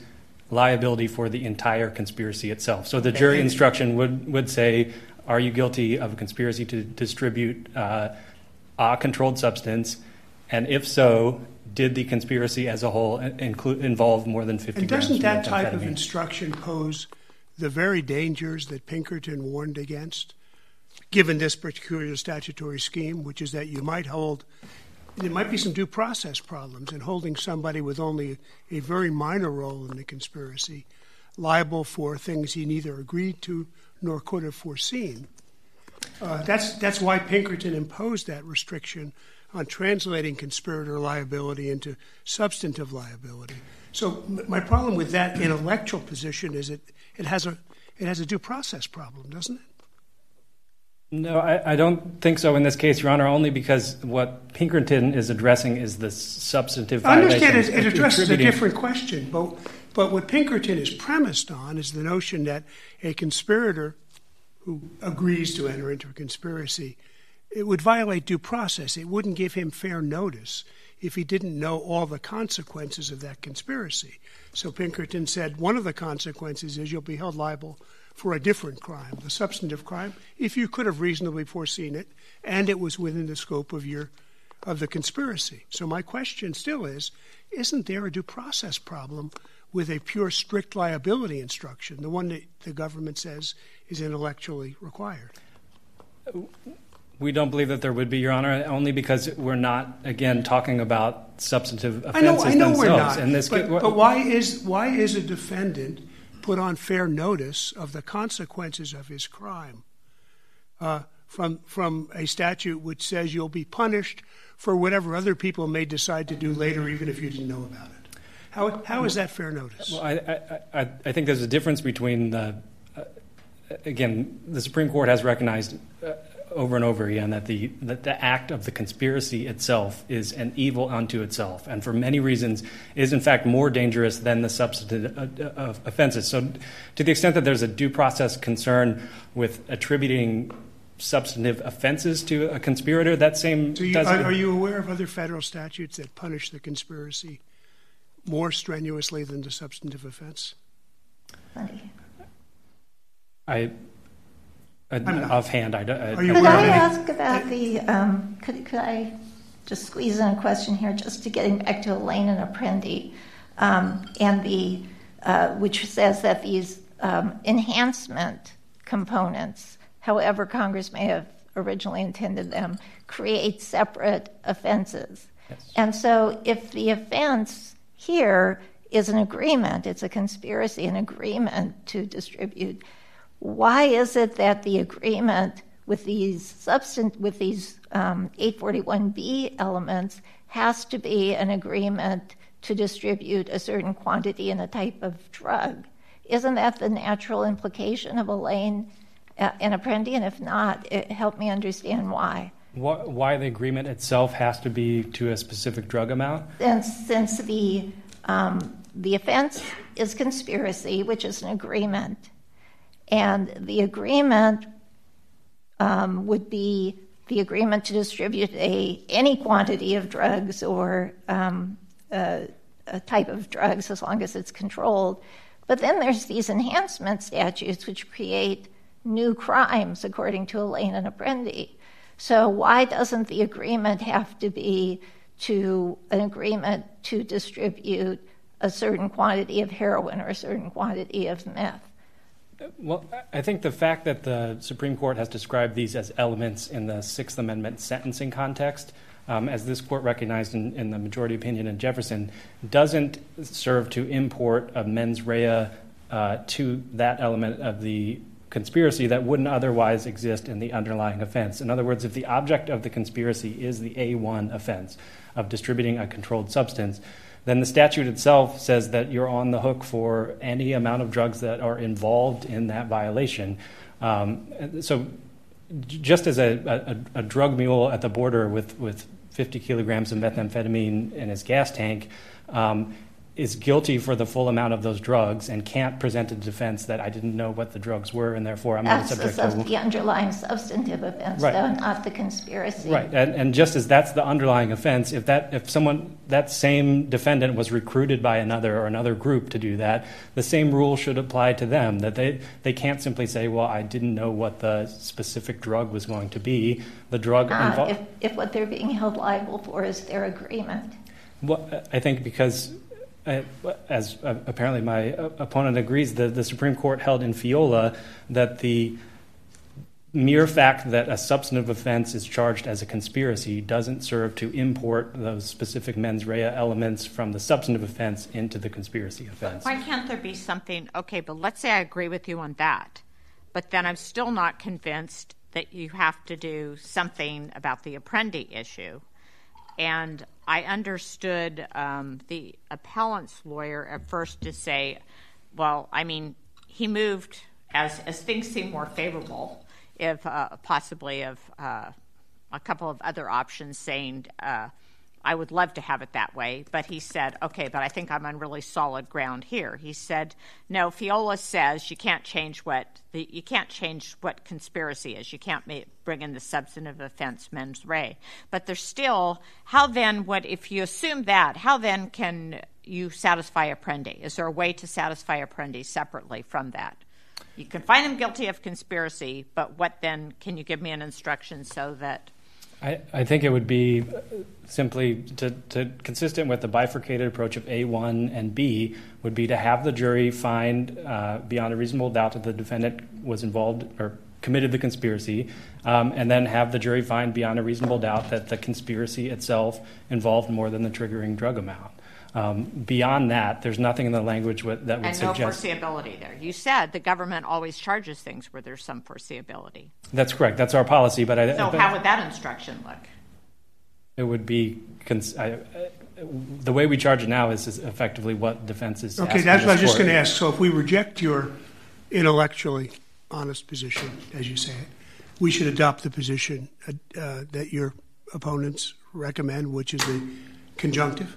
liability for the entire conspiracy itself. So the jury instruction would, would say, are you guilty of a conspiracy to distribute uh, a controlled substance? And if so, did the conspiracy as a whole include, involve more than fifty and grams doesn't of that type of methamphetamine? instruction pose the very dangers that Pinkerton warned against, given this particular statutory scheme, which is that you might hold, there might be some due process problems in holding somebody with only a very minor role in the conspiracy liable for things he neither agreed to nor could have foreseen. Uh, that's, that's why Pinkerton imposed that restriction on translating conspirator liability into substantive liability. So m- my problem with that intellectual position is it, it has a it has a due process problem, doesn't it? No, I, I don't think so in this case, Your Honor, only because what Pinkerton is addressing is the substantive I violation. understand it, it addresses a attributing- different question, but, but what Pinkerton is premised on is the notion that a conspirator who agrees to enter into a conspiracy, it would violate due process. It wouldn't give him fair notice if he didn't know all the consequences of that conspiracy. So Pinkerton said one of the consequences is you'll be held liable for a different crime, the substantive crime, if you could have reasonably foreseen it and it was within the scope of your of the conspiracy. So my question still is, isn't there a due process problem with a pure strict liability instruction, the one that the government says is intellectually required? We don't believe that there would be, Your Honor, only because we're not, again, talking about substantive I know, offenses I know themselves. we're not, And this but, ca- but why is why is a defendant put on fair notice of the consequences of his crime uh, from from a statute which says you'll be punished for whatever other people may decide to do later, even if you didn't know about it? How how is that fair notice? Well, I, I, I, I think there's a difference between the, uh, again, the Supreme Court has recognized uh, over and over again that the that the act of the conspiracy itself is an evil unto itself, and for many reasons is in fact more dangerous than the substantive uh, offenses. So, to the extent that there's a due process concern with attributing substantive offenses to a conspirator, that same So you, does, are, are you aware of other federal statutes that punish the conspiracy more strenuously than the substantive offense? I. Uh, offhand, I don't. I, Are you Could aware I of any- ask about the, um, could, could I just squeeze in a question here, just to getting back to Elaine and Apprendi, um, and the, uh, which says that these um, enhancement components, however Congress may have originally intended them, create separate offenses. Yes. And so if the offense here is an agreement, it's a conspiracy, an agreement to distribute, why is it that the agreement with these substant with these um, eight forty-one B elements has to be an agreement to distribute a certain quantity in a type of drug? Isn't that the natural implication of Elaine uh, and Apprendi? And if not, it, help me understand why. wh- why the agreement itself has to be to a specific drug amount? Since since the um, the offense is conspiracy, which is an agreement. And the agreement um, would be the agreement to distribute a any quantity of drugs or um, a, a type of drugs as long as it's controlled. But then there's these enhancement statutes which create new crimes, according to Elaine and Apprendi. So why doesn't the agreement have to be to an agreement to distribute a certain quantity of heroin or a certain quantity of meth? Well, I think the fact that the Supreme Court has described these as elements in the Sixth Amendment sentencing context, um, as this court recognized in, in the majority opinion in Jefferson, doesn't serve to import a mens rea uh, to that element of the conspiracy that wouldn't otherwise exist in the underlying offense. In other words, if the object of the conspiracy is the A one offense of distributing a controlled substance, then the statute itself says that you're on the hook for any amount of drugs that are involved in that violation. Um, so just as a, a, a drug mule at the border with, with fifty kilograms of methamphetamine in his gas tank, um, is guilty for the full amount of those drugs and can't present a defense that I didn't know what the drugs were and therefore I'm not That's subject the, sub- to... the underlying substantive offense, Right. though, not the conspiracy. Right, and, and just as that's the underlying offense, if that if someone that same defendant was recruited by another or another group to do that, the same rule should apply to them. That they they can't simply say, "Well, I didn't know what the specific drug was going to be." The drug Uh, involved. if, if what they're being held liable for is their agreement. Well, I think because, uh, as uh, apparently my uh, opponent agrees, the, the Supreme Court held in Fiola that the mere fact that a substantive offense is charged as a conspiracy doesn't serve to import those specific mens rea elements from the substantive offense into the conspiracy offense. Why can't there be something, okay, but let's say I agree with you on that, but then I'm still not convinced that you have to do something about the Apprendi issue. And I understood um, the appellant's lawyer at first to say, well, I mean, he moved as, as things seem more favorable, if uh, possibly of uh, a couple of other options saying, uh, I would love to have it that way. But he said, okay, but I think I'm on really solid ground here. He said, no, Fiola says you can't change what the, you can't change what conspiracy is. You can't ma- bring in the substantive offense mens rea. But there's still, how then, what if you assume that, how then can you satisfy Apprendi? Is there a way to satisfy Apprendi separately from that? You can find him guilty of conspiracy, but what then, can you give me an instruction so that... I, I think it would be simply to, to consistent with the bifurcated approach of A one and B would be to have the jury find uh, beyond a reasonable doubt that the defendant was involved or committed the conspiracy, um, and then have the jury find beyond a reasonable doubt that the conspiracy itself involved more than the triggering drug amount. Um, beyond that, there's nothing in the language with, that would and no suggest... foreseeability there. You said the government always charges things where there's some foreseeability. That's correct. That's our policy. But I, So but how would that instruction look? It would be... Cons- I, the way we charge it now is, is effectively what defense is. Okay, that's what I was just going to ask. So if we reject your intellectually honest position, as you say it, we should adopt the position uh, that your opponents recommend, which is the conjunctive?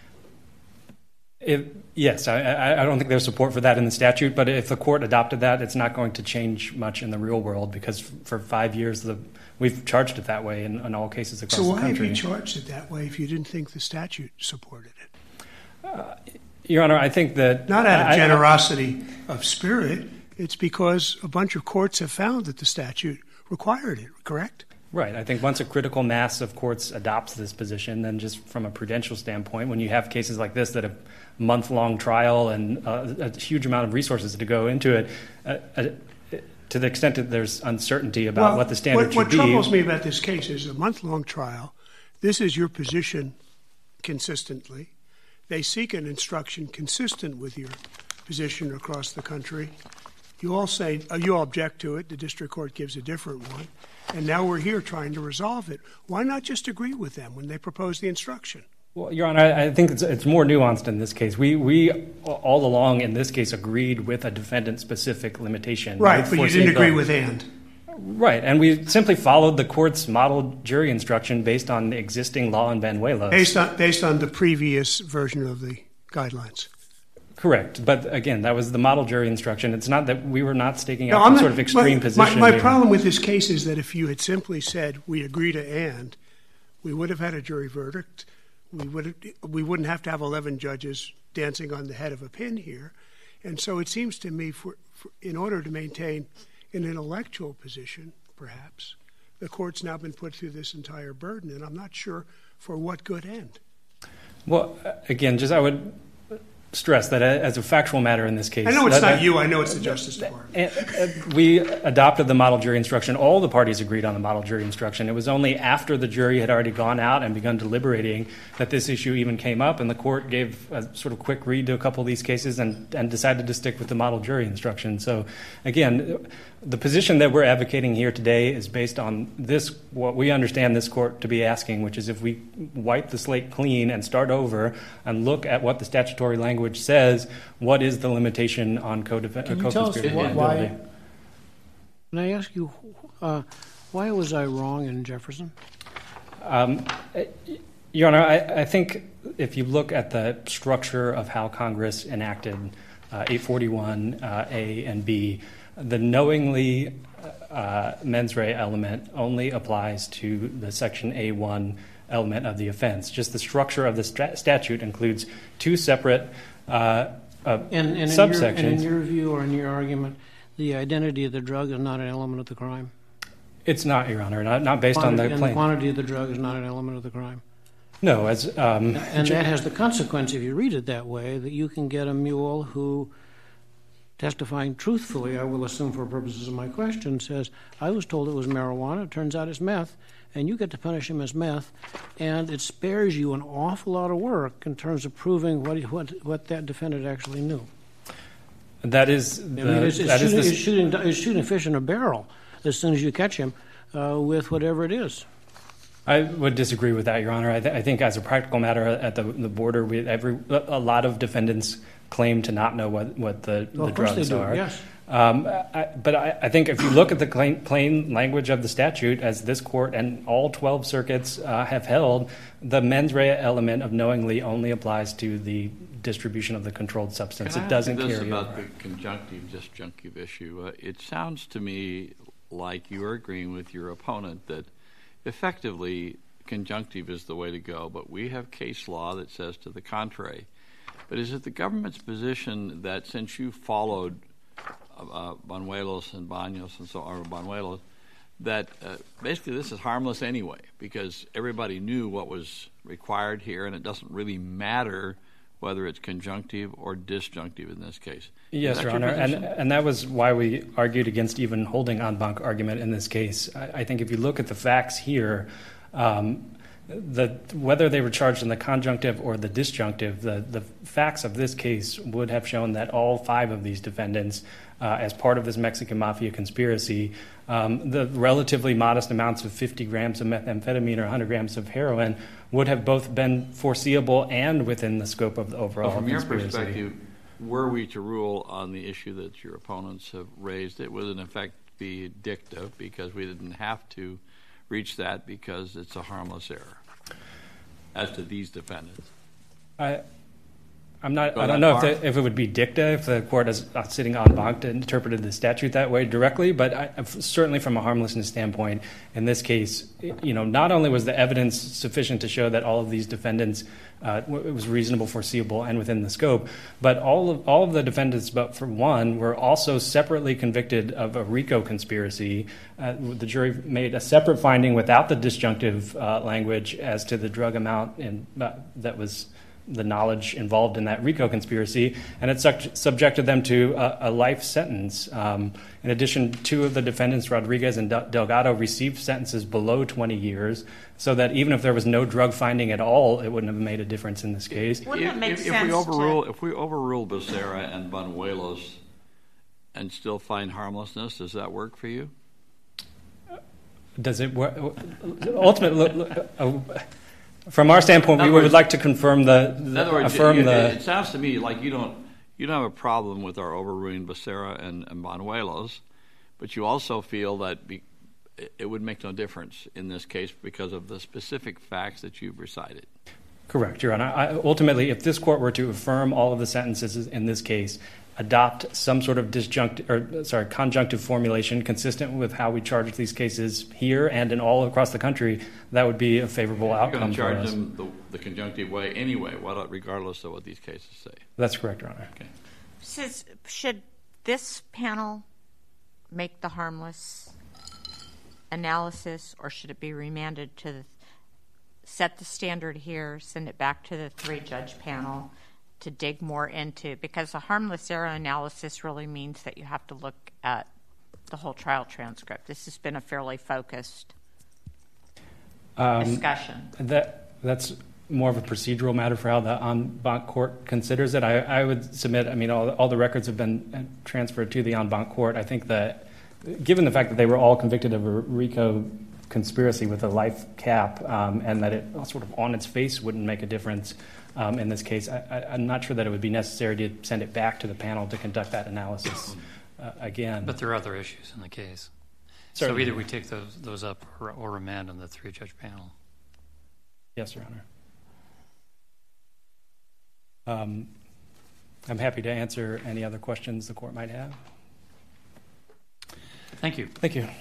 If, yes, I, I, I don't think there's support for that in the statute, but if the court adopted that, it's not going to change much in the real world because for five years the, we've charged it that way in, in all cases across so the why country. have you charged it that way if you didn't think the statute supported it? Uh, Your Honor, I think that... Not out of I, generosity I, of spirit. It's because a bunch of courts have found that the statute required it, correct? Right. I think once a critical mass of courts adopts this position, then just from a prudential standpoint, when you have cases like this that have month-long trial and uh, a huge amount of resources to go into it, uh, uh, to the extent that there's uncertainty about well, what the standard what, should what be... What troubles me about this case is a month-long trial. This is your position consistently. They seek an instruction consistent with your position across the country. You all say, uh, you all object to it. The district court gives a different one. And now we're here trying to resolve it. Why not just agree with them when they propose the instruction? Well, Your Honor, I, I think it's, it's more nuanced in this case. We, we all along in this case agreed with a defendant-specific limitation. Right, but you didn't agree with and. Right, and we simply followed the court's model jury instruction based on the existing law in Banuelos. Based on, based on the previous version of the guidelines. Correct, but again, that was the model jury instruction. It's not that we were not staking No, out some not, sort of extreme my, position. My, my here. problem with this case is that if you had simply said we agree to and, we would have had a jury verdict. We would we wouldn't have to have eleven judges dancing on the head of a pin here. And so it seems to me, for, for in order to maintain an intellectual position, perhaps, the court's now been put through this entire burden, and I'm not sure for what good end. Well, again, just I would stress that as a factual matter in this case. I know it's that, not that, you. I know it's the Justice Department. We adopted the model jury instruction. All the parties agreed on the model jury instruction. It was only after the jury had already gone out and begun deliberating that this issue even came up, and the court gave a sort of quick read to a couple of these cases and, and decided to stick with the model jury instruction. So, again, the position that we're advocating here today is based on this, what we understand this court to be asking, which is if we wipe the slate clean and start over and look at what the statutory language says, what is the limitation on co-conspiracy? Can you tell us why, why? Can I ask you, uh, why was I wrong in Jefferson? Um, Your Honor, I, I think if you look at the structure of how Congress enacted uh, eight forty-one uh, A and B, the knowingly uh, mens rea element only applies to the Section A one element of the offense. Just the structure of the st- statute includes two separate uh, uh, and, and subsections. In your, and in your view or in your argument, the identity of the drug is not an element of the crime? It's not, Your Honor, not, not based quantity, on the and plain. the quantity of the drug is not an element of the crime? No, as um, and that has the consequence, if you read it that way, that you can get a mule who, testifying truthfully, I will assume for purposes of my question, says, I was told it was marijuana, it turns out it's meth, and you get to punish him as meth, and it spares you an awful lot of work in terms of proving what he, what, what that defendant actually knew. That is the, I mean, it's, it's, that shooting, is the, it's, shooting, it's shooting fish in a barrel as soon as you catch him uh, with whatever it is. I would disagree with that, Your Honor. I, th- I think as a practical matter at the, the border, we, every, a lot of defendants claim to not know what, what the, well, the of course drugs they do, are. Yes. Um, I, but I, I think if you look at the plain, plain language of the statute, as this court and all twelve circuits uh, have held, the mens rea element of knowingly only applies to the distribution of the controlled substance. Can it I doesn't ask you this carry about over. the conjunctive disjunctive issue? Uh, it sounds to me like you are agreeing with your opponent that effectively conjunctive is the way to go, but we have case law that says to the contrary. But is it the government's position that since you followed uh, Banuelos and Banos and so on, Banuelos, that uh, basically this is harmless anyway because everybody knew what was required here, and it doesn't really matter whether it's conjunctive or disjunctive in this case? Yes, Your your Honor, and, position? and that was why we argued against even holding en banc argument in this case. I, I think if you look at the facts here, um, the, whether they were charged in the conjunctive or the disjunctive, the, the facts of this case would have shown that all five of these defendants, uh, as part of this Mexican mafia conspiracy, um, the relatively modest amounts of fifty grams of methamphetamine or one hundred grams of heroin would have both been foreseeable and within the scope of the overall Well, from your conspiracy. perspective, were we to rule on the issue that your opponents have raised, it would in effect be dicta because we didn't have to reach that because it's a harmless error as to these defendants. I, I'm not. Go I don't that know if, far? the, if it would be dicta if the court is not sitting en banc interpreted the statute that way directly, but I, certainly from a harmlessness standpoint, in this case, you know, not only was the evidence sufficient to show that all of these defendants uh, it was reasonable, foreseeable, and within the scope, but all of all of the defendants, but for one, were also separately convicted of a RICO conspiracy. Uh, the jury made a separate finding without the disjunctive uh, language as to the drug amount in, uh, that was the knowledge involved in that RICO conspiracy, and it su- subjected them to a, a life sentence. Um, in addition, two of the defendants, Rodriguez and De- Delgado, received sentences below twenty years, so that even if there was no drug finding at all, it wouldn't have made a difference in this case. Wouldn't If, it make if, if sense we overrule, to... if we overrule Becerra and Banuelos and still find harmlessness, does that work for you? Does it work? Ultimately, uh, from our standpoint, we words, would like to confirm the, In other words, affirm you, the. it sounds to me like you don't you don't have a problem with our overruling Becerra and, and Banuelos, but you also feel that be, it would make no difference in this case because of the specific facts that you've recited. Correct, Your Honor. I, ultimately, if this court were to affirm all of the sentences in this case, adopt some sort of disjunctive, or sorry, conjunctive formulation consistent with how we charge these cases here and in all across the country, that would be a favorable You're outcome going to charge for us. them the, the conjunctive way anyway, what, regardless of what these cases say. That's correct, Your Honor. Okay. Says, should this panel make the harmless analysis, or should it be remanded to the, set the standard here, send it back to the three-judge panel to dig more into, because a harmless error analysis really means that you have to look at the whole trial transcript. This has been a fairly focused Um, discussion. That that's more of a procedural matter for how the en banc court considers it. I, I would submit. I mean, all all the records have been transferred to the en banc court. I think that, given the fact that they were all convicted of a RICO conspiracy with a life cap, um, and that it sort of on its face wouldn't make a difference um, in this case, I, I, I'm not sure that it would be necessary to send it back to the panel to conduct that analysis uh, again. But there are other issues in the case. Certainly. So either we take those those up or, or remand on the three-judge panel. Yes, Your Honor. Um, I'm happy to answer any other questions the court might have. Thank you. Thank you.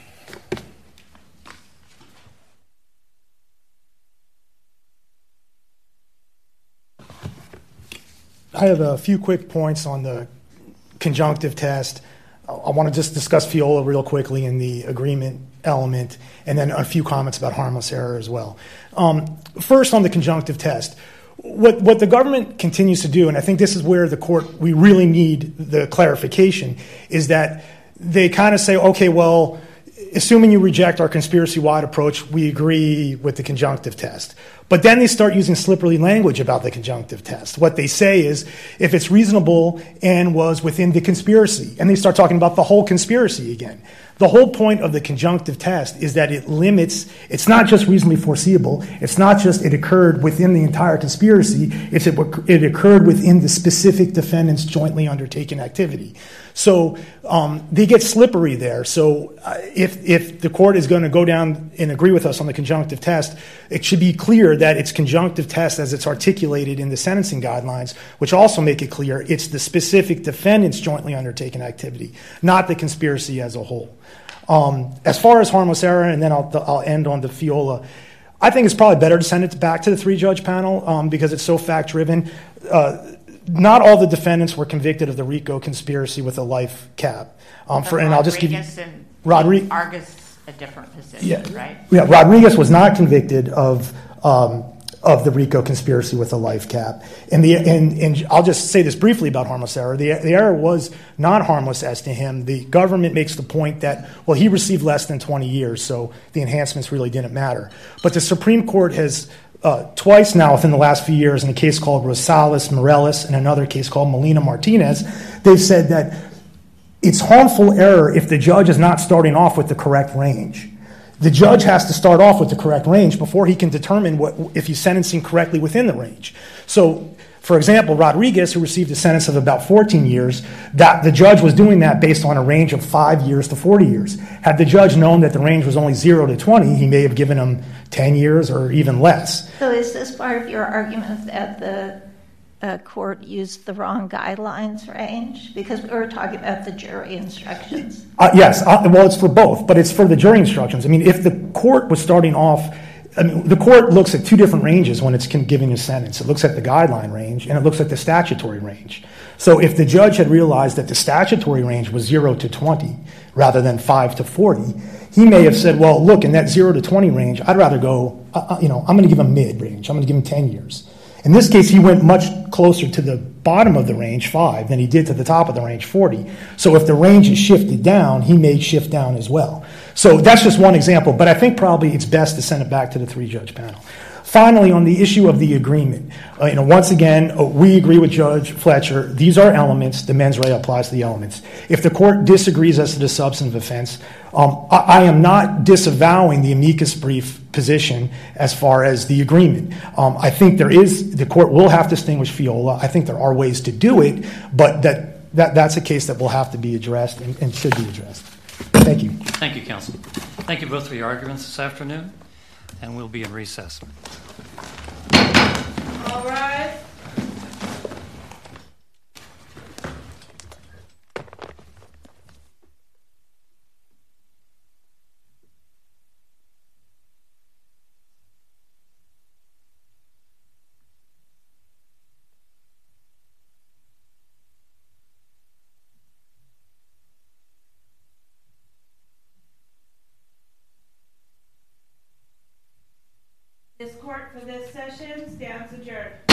I have a few quick points on the conjunctive test. I want to just discuss FIOLA real quickly in the agreement element, and then a few comments about harmless error as well. Um, first, on the conjunctive test, what, what the government continues to do, and I think this is where the court, we really need the clarification, is that they kind of say, okay, well, assuming you reject our conspiracy-wide approach, we agree with the conjunctive test. But then they start using slippery language about the conjunctive test. What they say is, if it's reasonable and was within the conspiracy, and they start talking about the whole conspiracy again. The whole point of the conjunctive test is that it limits, it's not just reasonably foreseeable, it's not just it occurred within the entire conspiracy, it's it, it occurred within the specific defendant's jointly undertaken activity. So um, they get slippery there. So uh, if, if the court is going to go down and agree with us on the conjunctive test, it should be clear that it's conjunctive test as it's articulated in the sentencing guidelines, which also make it clear it's the specific defendant's jointly undertaken activity, not the conspiracy as a whole. Um, as far as harmless error, and then I'll, I'll end on the FIOLA, I think it's probably better to send it back to the three-judge panel um, because it's so fact-driven. Uh, not all the defendants were convicted of the RICO conspiracy with a life cap. Um, for, and I'll just give you and Rodriguez. Argus a different position, yeah, right? Yeah, Rodriguez was not convicted of um, of the RICO conspiracy with a life cap. And the and, and I'll just say this briefly about harmless error. The, the error was not harmless as to him. The government makes the point that, well, he received less than twenty years, so the enhancements really didn't matter. But the Supreme Court has uh, twice now within the last few years, in a case called Rosales Morales and another case called Molina Martinez, they've said that it's harmful error if the judge is not starting off with the correct range. The judge has to start off with the correct range before he can determine what, if he's sentencing correctly within the range. So, for example, Rodriguez, who received a sentence of about fourteen years, that the judge was doing that based on a range of five years to forty years. Had the judge known that the range was only zero to twenty, he may have given him ten years or even less. So is this part of your argument that the uh, court used the wrong guidelines range? Because we were talking about the jury instructions. Uh, yes, uh, well, it's for both, but it's for the jury instructions. I mean, if the court was starting off, I mean, the court looks at two different ranges when it's giving a sentence. It looks at the guideline range and it looks at the statutory range. So if the judge had realized that the statutory range was zero to twenty rather than five to forty, he may have said, well, look, in that zero to twenty range, I'd rather go, uh, you know, I'm going to give him mid range. I'm going to give him ten years. In this case, he went much closer to the bottom of the range, five, than he did to the top of the range, forty. So if the range is shifted down, he may shift down as well. So that's just one example, but I think probably it's best to send it back to the three-judge panel. Finally, on the issue of the agreement, uh, you know, once again, uh, we agree with Judge Fletcher. These are elements. The mens rea applies to the elements. If the court disagrees as to the substantive offense, um, I, I am not disavowing the amicus brief position as far as the agreement. Um, I think there is, the court will have to distinguish FIOLA. I think there are ways to do it, but that, that that's a case that will have to be addressed and, and should be addressed. Thank you. Thank you, counsel. Thank you both for your arguments this afternoon, and we'll be in recess. All rise. This court for this session stands adjourned.